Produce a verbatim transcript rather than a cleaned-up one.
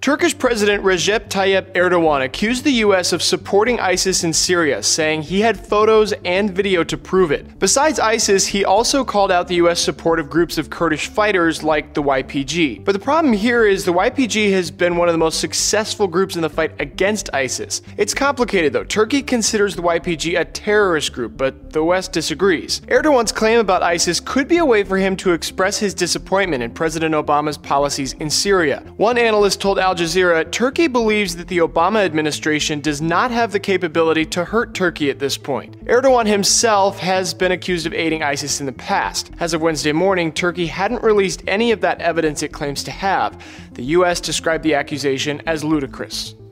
Turkish President Recep Tayyip Erdogan accused the U S of supporting ISIS in Syria, saying he had photos and video to prove it. Besides ISIS, he also called out the U S support of groups of Kurdish fighters like the Y P G. But the problem here is the Y P G has been one of the most successful groups in the fight against ISIS. It's complicated though. Turkey considers the Y P G a terrorist group, but the West disagrees. Erdogan's claim about ISIS could be a way for him to express his disappointment in President Obama's policies in Syria. One analyst told Al Jazeera, Turkey believes that the Obama administration does not have the capability to hurt Turkey at this point. Erdogan himself has been accused of aiding ISIS in the past. As of Wednesday morning, Turkey hadn't released any of that evidence it claims to have. The U S described the accusation as ludicrous.